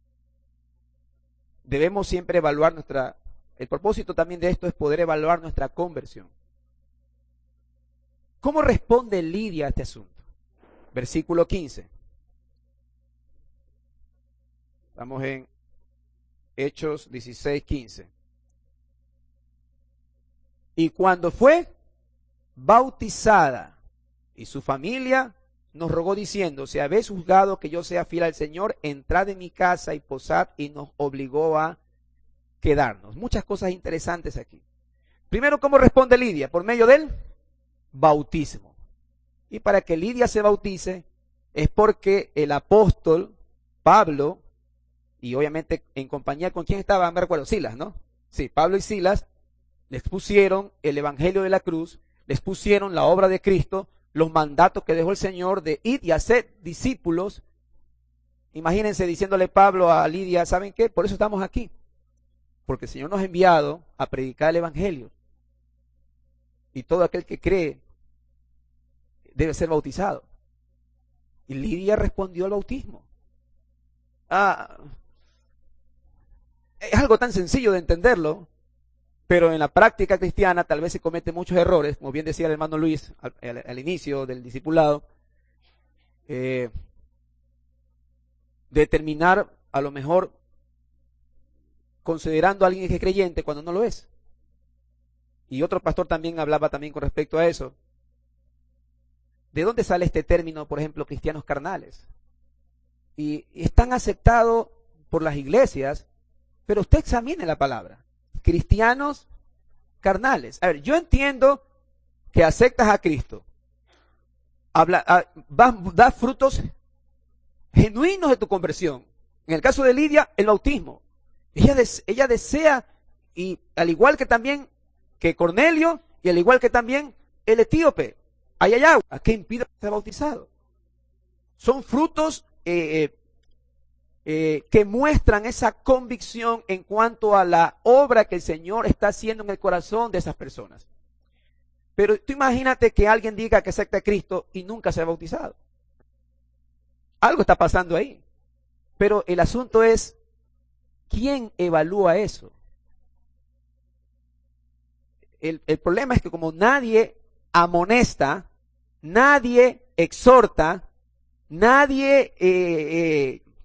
A: debemos siempre evaluar nuestra, el propósito también de esto es poder evaluar nuestra conversión. ¿Cómo responde Lidia a este asunto? Versículo quince. Estamos en Hechos dieciséis quince. Y cuando fue bautizada y su familia nos rogó diciendo: si habéis juzgado que yo sea fiel al Señor, entrad en mi casa y posad, y nos obligó a quedarnos. Muchas cosas interesantes aquí. Primero, ¿cómo responde Lidia? Por medio del bautismo. Y para que Lidia se bautice es porque el apóstol Pablo, y obviamente en compañía con quién estaba, me recuerdo, Silas, ¿no? Sí, Pablo y Silas les pusieron el evangelio de la cruz, les pusieron la obra de Cristo, los mandatos que dejó el Señor de ir y hacer discípulos. Imagínense diciéndole Pablo a Lidia: ¿saben qué? Por eso estamos aquí, porque el Señor nos ha enviado a predicar el evangelio, y todo aquel que cree debe ser bautizado. Y Lidia respondió al bautismo. Ah, es algo tan sencillo de entenderlo, pero en la práctica cristiana tal vez se cometen muchos errores, como bien decía el hermano Luis al, al, al inicio del discipulado. Eh, determinar a lo mejor considerando a alguien que es creyente cuando no lo es. Y otro pastor también hablaba también con respecto a eso. ¿De dónde sale este término, por ejemplo, cristianos carnales? Y, y están aceptados por las iglesias, pero usted examine la palabra. Cristianos carnales. A ver, yo entiendo que aceptas a Cristo. Habla, a, vas, das frutos genuinos de tu conversión. En el caso de Lidia, el bautismo. Ella, des, ella desea, y al igual que también que Cornelio, y al igual que también el etíope, ahí hay agua que impide ser bautizado. Son frutos eh, eh, eh, que muestran esa convicción en cuanto a la obra que el Señor está haciendo en el corazón de esas personas. Pero tú imagínate que alguien diga que acepta a Cristo y nunca se ha bautizado. Algo está pasando ahí. Pero el asunto es, ¿quién evalúa eso? El, el problema es que como nadie amonesta, nadie exhorta, nadie eh, eh,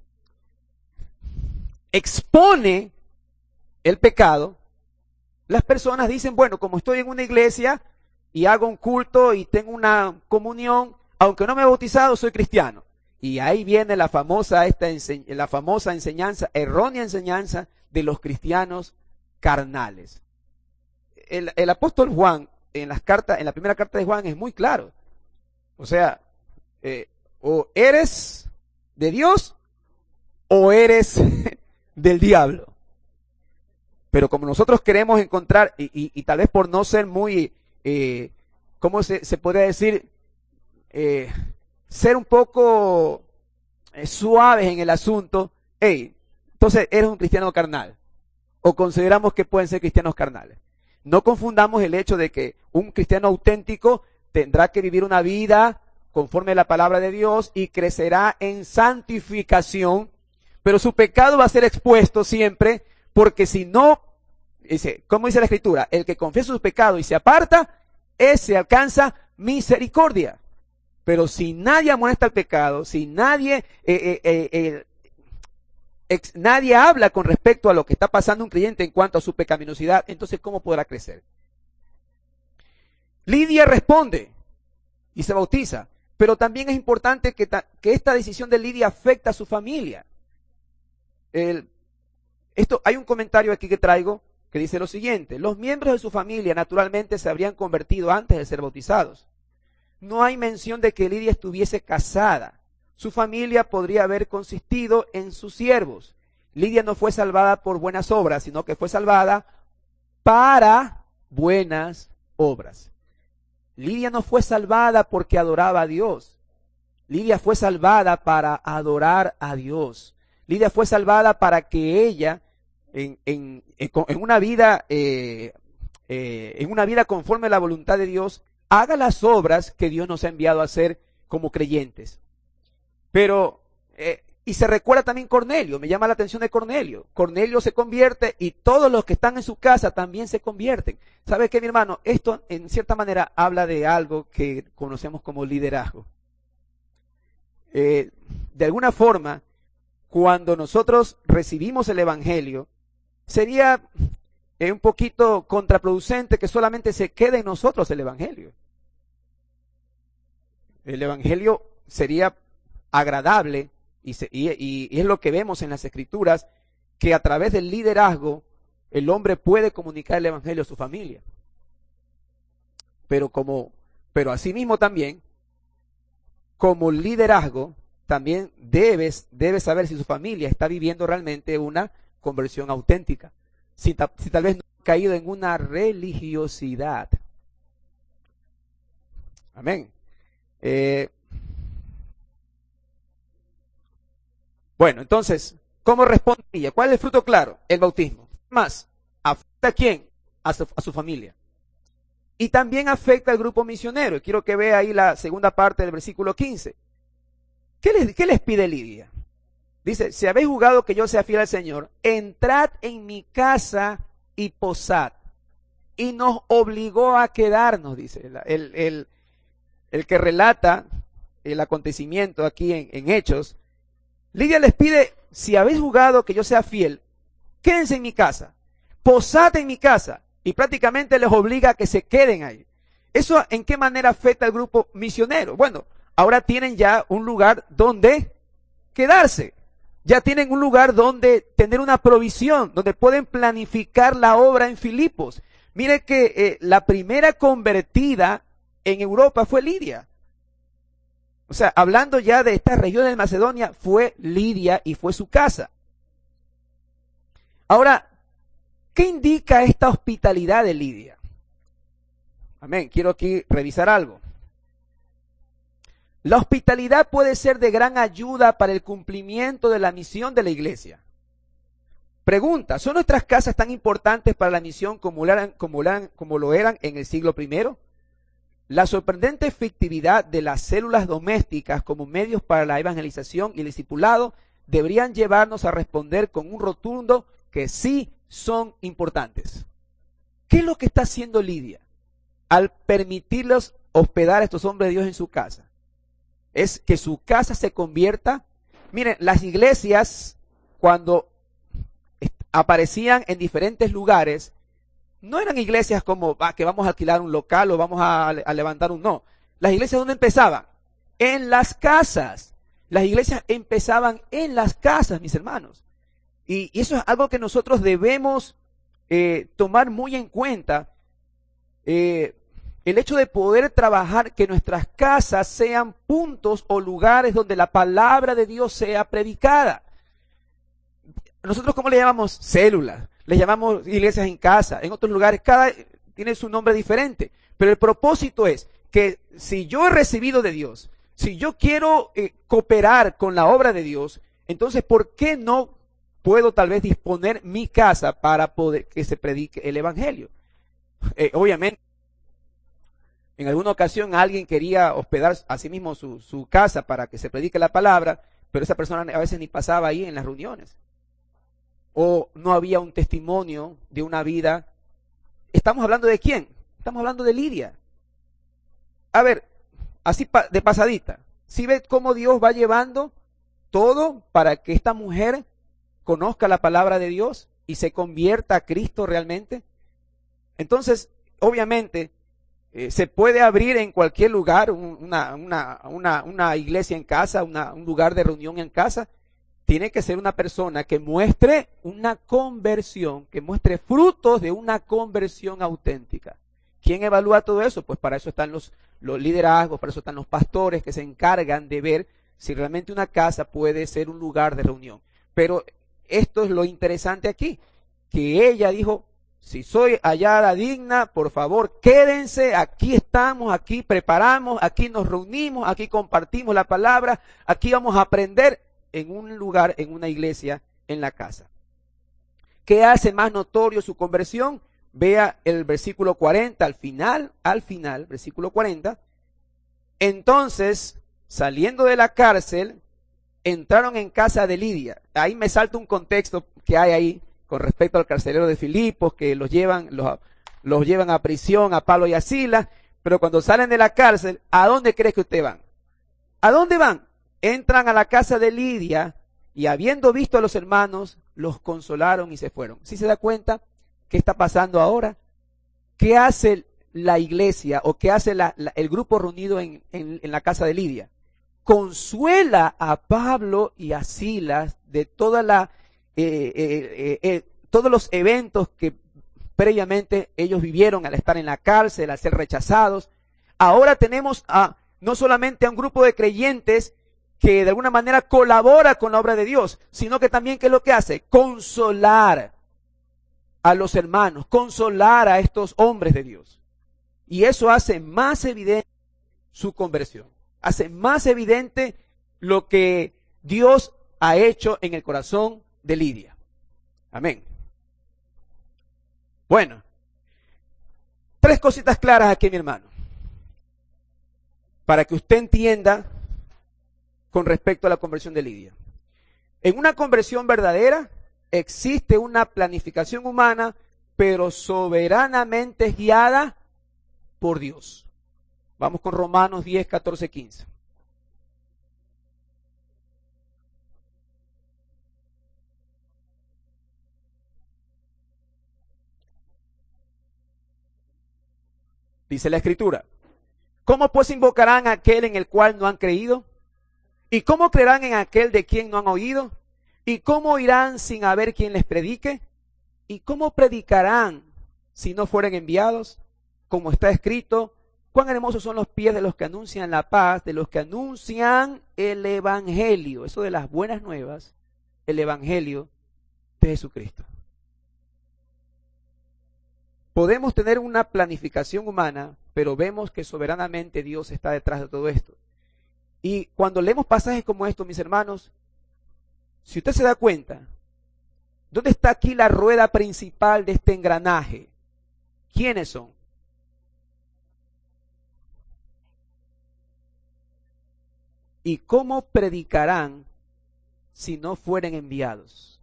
A: expone el pecado, las personas dicen, bueno, como estoy en una iglesia y hago un culto y tengo una comunión, aunque no me he bautizado, soy cristiano. Y ahí viene la famosa, esta ense- la famosa enseñanza, errónea enseñanza de los cristianos carnales. El, el apóstol Juan, en las cartas, en la primera carta de Juan, es muy claro. O sea, eh, o eres de Dios o eres del diablo. Pero como nosotros queremos encontrar, y, y, y tal vez por no ser muy, eh, ¿cómo se, se podría decir? Eh, ser un poco eh, suaves en el asunto. Hey, entonces eres un cristiano carnal. O consideramos que pueden ser cristianos carnales. No confundamos el hecho de que un cristiano auténtico tendrá que vivir una vida conforme a la palabra de Dios y crecerá en santificación, pero su pecado va a ser expuesto siempre, porque si no, dice, ¿cómo dice la Escritura? El que confiesa sus pecados y se aparta, ese alcanza misericordia. Pero si nadie amonesta el pecado, si nadie, eh, eh, eh, eh, ex, nadie habla con respecto a lo que está pasando un creyente en cuanto a su pecaminosidad, entonces ¿cómo podrá crecer? Lidia responde y se bautiza, pero también es importante que, ta, que esta decisión de Lidia afecta a su familia. El, esto, hay un comentario aquí que traigo que dice lo siguiente: los miembros de su familia naturalmente se habrían convertido antes de ser bautizados. No hay mención de que Lidia estuviese casada. Su familia podría haber consistido en sus siervos. Lidia no fue salvada por buenas obras, sino que fue salvada para buenas obras. Lidia no fue salvada porque adoraba a Dios. Lidia fue salvada para adorar a Dios. Lidia fue salvada para que ella, en, en, en una vida, eh, eh, en una vida conforme a la voluntad de Dios, haga las obras que Dios nos ha enviado a hacer como creyentes. Pero, eh, y se recuerda también Cornelio, me llama la atención de Cornelio. Cornelio se convierte y todos los que están en su casa también se convierten. ¿Sabe qué, mi hermano? Esto en cierta manera habla de algo que conocemos como liderazgo. Eh, de alguna forma, cuando nosotros recibimos el Evangelio, sería eh, un poquito contraproducente que solamente se quede en nosotros el Evangelio. El Evangelio sería agradable y, se, y, y, y es lo que vemos en las Escrituras, que a través del liderazgo el hombre puede comunicar el Evangelio a su familia. Pero como, pero asimismo también, como liderazgo, también debes, debes saber si su familia está viviendo realmente una conversión auténtica. Si, ta, si tal vez no ha caído en una religiosidad. Amén. Eh, bueno, entonces, ¿cómo responde ella? ¿Cuál es el fruto claro? El bautismo. Más, ¿afecta a quién? A su, a su familia. Y también afecta al grupo misionero. Quiero que vea ahí la segunda parte del versículo quince. ¿Qué les, qué les pide Lidia? Dice, si habéis jugado que yo sea fiel al Señor, entrad en mi casa y posad. Y nos obligó a quedarnos, dice. El, el, el que relata el acontecimiento aquí en, en Hechos, Lidia les pide, si habéis jugado que yo sea fiel, quédense en mi casa, posad en mi casa, y prácticamente les obliga a que se queden ahí. ¿Eso en qué manera afecta al grupo misionero? Bueno, ahora tienen ya un lugar donde quedarse. Ya tienen un lugar donde tener una provisión, donde pueden planificar la obra en Filipos. Mire que eh, la primera convertida en Europa fue Lidia. O sea, hablando ya de esta región de Macedonia, fue Lidia y fue su casa. Ahora, ¿qué indica esta hospitalidad de Lidia? Amén. Quiero aquí revisar algo. La hospitalidad puede ser de gran ayuda para el cumplimiento de la misión de la iglesia. Pregunta, ¿son nuestras casas tan importantes para la misión como lo eran, como lo eran, como lo eran en el siglo primero? La sorprendente efectividad de las células domésticas como medios para la evangelización y el discipulado deberían llevarnos a responder con un rotundo que sí son importantes. ¿Qué es lo que está haciendo Lidia al permitirlos hospedar a estos hombres de Dios en su casa? Es que su casa se convierta. Miren, las iglesias cuando aparecían en diferentes lugares, no eran iglesias como ah, que vamos a alquilar un local o vamos a, a levantar un no. Las iglesias, ¿dónde empezaban? En las casas. Las iglesias empezaban en las casas, mis hermanos. Y, y eso es algo que nosotros debemos eh, tomar muy en cuenta. Eh, el hecho de poder trabajar, que nuestras casas sean puntos o lugares donde la palabra de Dios sea predicada. Nosotros, ¿cómo le llamamos? Células. Le llamamos iglesias en casa. En otros lugares, cada tiene su nombre diferente. Pero el propósito es que si yo he recibido de Dios, si yo quiero eh, cooperar con la obra de Dios, entonces, ¿por qué no puedo tal vez disponer mi casa para poder que se predique el evangelio? Eh, obviamente, en alguna ocasión alguien quería hospedar a sí mismo su, su casa para que se predique la palabra, pero esa persona a veces ni pasaba ahí en las reuniones. O no había un testimonio de una vida. ¿Estamos hablando de quién? Estamos hablando de Lidia. A ver, así de pasadita. ¿Sí ve cómo Dios va llevando todo para que esta mujer conozca la palabra de Dios y se convierta a Cristo realmente? Entonces, obviamente, eh, se puede abrir en cualquier lugar una, una, una, una iglesia en casa, una, un lugar de reunión en casa. Tiene que ser una persona que muestre una conversión, que muestre frutos de una conversión auténtica. ¿Quién evalúa todo eso? Pues para eso están los, los liderazgos, para eso están los pastores que se encargan de ver si realmente una casa puede ser un lugar de reunión. Pero esto es lo interesante aquí, que ella dijo, si soy hallada digna, por favor, quédense, aquí estamos, aquí preparamos, aquí nos reunimos, aquí compartimos la palabra, aquí vamos a aprender en un lugar, en una iglesia, en la casa. ¿Qué hace más notorio su conversión? Vea el versículo cuarenta, al final, al final, versículo cuarenta. Entonces, saliendo de la cárcel, entraron en casa de Lidia. Ahí me salta un contexto que hay ahí con respecto al carcelero de Filipos, que los llevan, los, los llevan a prisión, a Pablo y a Silas, pero cuando salen de la cárcel, ¿a dónde crees que ustedes van? ¿A dónde van? Entran a la casa de Lidia y habiendo visto a los hermanos, los consolaron y se fueron. ¿Sí se da cuenta qué está pasando ahora? ¿Qué hace la iglesia o qué hace la, la, el grupo reunido en, en, en la casa de Lidia? Consuela a Pablo y a Silas de toda la, eh, eh, eh, todos los eventos que previamente ellos vivieron al estar en la cárcel, al ser rechazados. Ahora tenemos a, no solamente a un grupo de creyentes que de alguna manera colabora con la obra de Dios, sino que también, ¿qué es lo que hace? Consolar a los hermanos, consolar a estos hombres de Dios. Y eso hace más evidente su conversión, hace más evidente lo que Dios ha hecho en el corazón de Lidia. Amén. Bueno, tres cositas claras aquí, mi hermano, para que usted entienda con respecto a la conversión de Lidia. En una conversión verdadera existe una planificación humana, pero soberanamente guiada por Dios. Vamos con Romanos diez, catorce, quince. Dice la Escritura. ¿Cómo pues invocarán a aquel en el cual no han creído? ¿Y cómo creerán en aquel de quien no han oído? ¿Y cómo irán sin haber quien les predique? ¿Y cómo predicarán si no fueren enviados? Como está escrito, cuán hermosos son los pies de los que anuncian la paz, de los que anuncian el evangelio. Eso de las buenas nuevas, el evangelio de Jesucristo. Podemos tener una planificación humana, pero vemos que soberanamente Dios está detrás de todo esto. Y cuando leemos pasajes como estos, mis hermanos, si usted se da cuenta, ¿dónde está aquí la rueda principal de este engranaje? ¿Quiénes son? ¿Y cómo predicarán si no fueren enviados?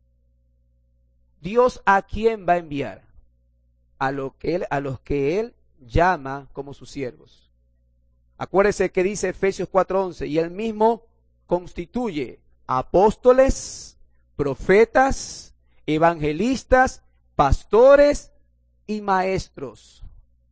A: ¿Dios a quién va a enviar? A, lo que él, a los que Él llama como sus siervos. Acuérdese que dice Efesios cuatro once, y Él mismo constituye apóstoles, profetas, evangelistas, pastores y maestros.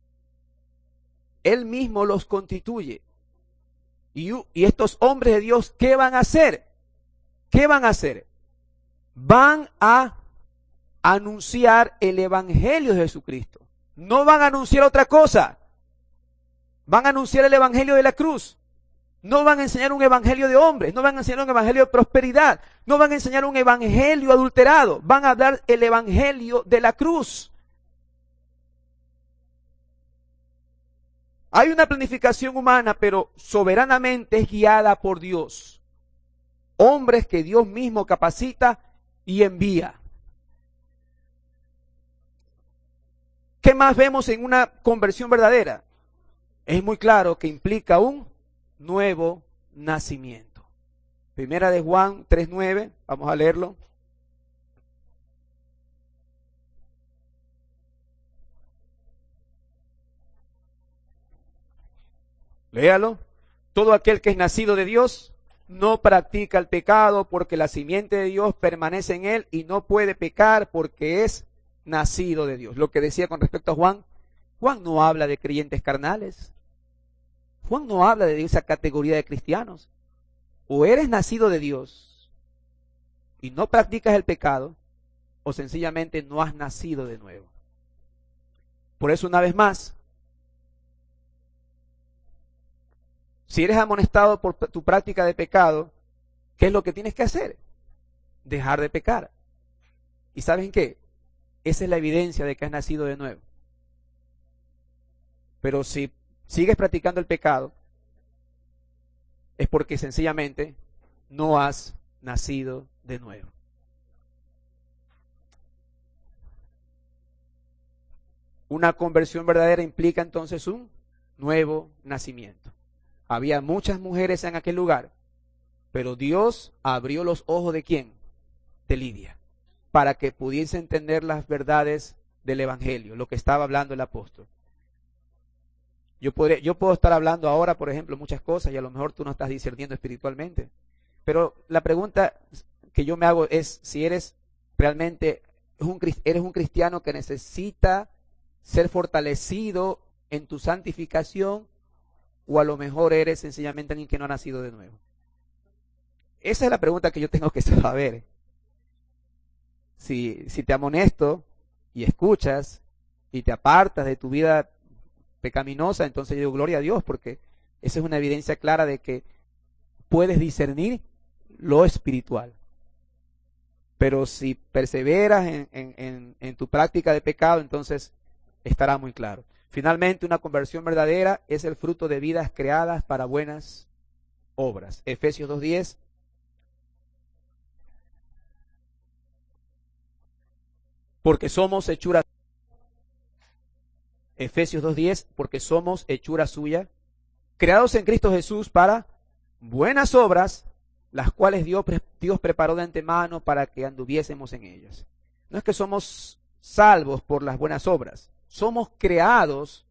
A: Él mismo los constituye. Y, y estos hombres de Dios, ¿qué van a hacer? ¿Qué van a hacer? Van a anunciar el evangelio de Jesucristo. No van a anunciar otra cosa. Van a anunciar el evangelio de la cruz. No van a enseñar un evangelio de hombres. No van a enseñar un evangelio de prosperidad. No van a enseñar un evangelio adulterado. Van a hablar el evangelio de la cruz. Hay una planificación humana, pero soberanamente es guiada por Dios. Hombres que Dios mismo capacita y envía. ¿Qué más vemos en una conversión verdadera? Es muy claro que implica un nuevo nacimiento. Primera de Juan tres nueve, vamos a leerlo. Léalo. Todo aquel que es nacido de Dios no practica el pecado, porque la simiente de Dios permanece en él y no puede pecar porque es nacido de Dios. Lo que decía con respecto a Juan, Juan no habla de creyentes carnales. Juan no habla de esa categoría de cristianos. O eres nacido de Dios y no practicas el pecado, o sencillamente no has nacido de nuevo. Por eso, una vez más, si eres amonestado por tu práctica de pecado, ¿qué es lo que tienes que hacer? Dejar de pecar. ¿Y saben qué? Esa es la evidencia de que has nacido de nuevo. Pero si sigues practicando el pecado, es porque sencillamente no has nacido de nuevo. Una conversión verdadera implica entonces un nuevo nacimiento. Había muchas mujeres en aquel lugar, pero Dios abrió los ojos ¿de quién? De Lidia, para que pudiese entender las verdades del evangelio, lo que estaba hablando el apóstol. Yo, podré, yo puedo estar hablando ahora, por ejemplo, muchas cosas y a lo mejor tú no estás discerniendo espiritualmente. Pero la pregunta que yo me hago es si eres realmente un, eres un cristiano que necesita ser fortalecido en tu santificación, o a lo mejor eres sencillamente alguien que no ha nacido de nuevo. Esa es la pregunta que yo tengo que saber. Si, si te amonesto y escuchas y te apartas de tu vida pecaminosa, entonces yo digo gloria a Dios, porque esa es una evidencia clara de que puedes discernir lo espiritual. Pero si perseveras en, en, en, en tu práctica de pecado, entonces estará muy claro. Finalmente, una conversión verdadera es el fruto de vidas creadas para buenas obras. Efesios dos diez. Porque somos hechura. Efesios dos diez, porque somos hechura suya, creados en Cristo Jesús para buenas obras, las cuales Dios, Dios preparó de antemano para que anduviésemos en ellas. No es que somos salvos por las buenas obras, somos creados,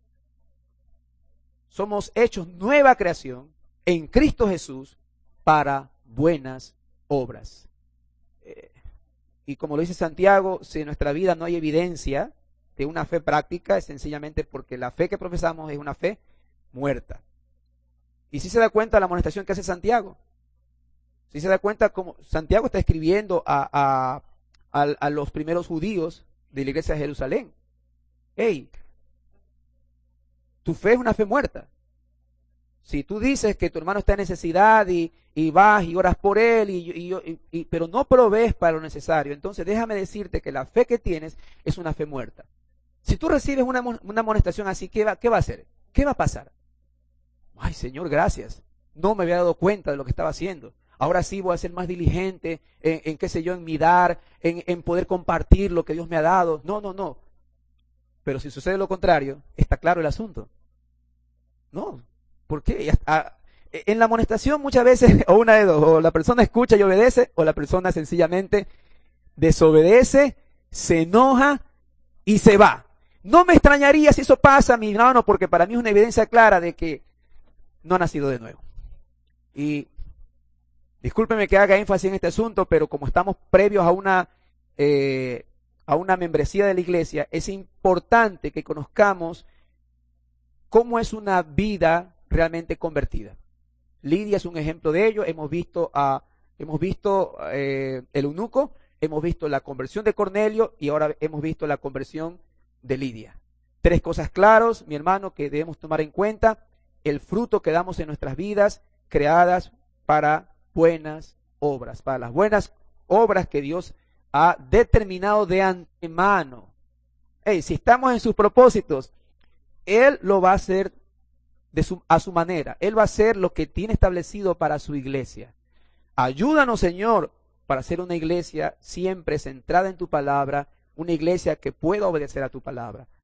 A: somos hechos nueva creación en Cristo Jesús para buenas obras. Eh, y como lo dice Santiago, si en nuestra vida no hay evidencia de una fe práctica es sencillamente porque la fe que profesamos es una fe muerta. Y si se da cuenta la amonestación que hace Santiago, si se da cuenta como Santiago está escribiendo a, a, a, a los primeros judíos de la iglesia de Jerusalén. Hey, tu fe es una fe muerta. Si tú dices que tu hermano está en necesidad y, y vas y oras por él, y, y, y, y, pero no provees para lo necesario, entonces déjame decirte que la fe que tienes es una fe muerta. Si tú recibes una, una amonestación así, ¿qué va, ¿qué va a hacer? ¿Qué va a pasar? Ay, Señor, gracias. No me había dado cuenta de lo que estaba haciendo. Ahora sí voy a ser más diligente en, en qué sé yo, en mi dar, en, en poder compartir lo que Dios me ha dado. No, no, no. Pero si sucede lo contrario, está claro el asunto. No. ¿Por qué? En la amonestación muchas veces, o una de dos, o la persona escucha y obedece, o la persona sencillamente desobedece, se enoja y se va. No me extrañaría si eso pasa, mi hermano, porque para mí es una evidencia clara de que no ha nacido de nuevo. Y discúlpeme que haga énfasis en este asunto, pero como estamos previos a una, eh, a una membresía de la iglesia, es importante que conozcamos cómo es una vida realmente convertida. Lidia es un ejemplo de ello. Hemos visto a, hemos visto eh, el eunuco, hemos visto la conversión de Cornelio y ahora hemos visto la conversión de Lidia. Tres cosas claras, mi hermano, que debemos tomar en cuenta: el fruto que damos en nuestras vidas, creadas para buenas obras, para las buenas obras que Dios ha determinado de antemano. Hey, si estamos en sus propósitos, Él lo va a hacer de su, a su manera. Él va a hacer lo que tiene establecido para su iglesia. Ayúdanos, Señor, para ser una iglesia siempre centrada en tu palabra, una iglesia que pueda obedecer a tu palabra.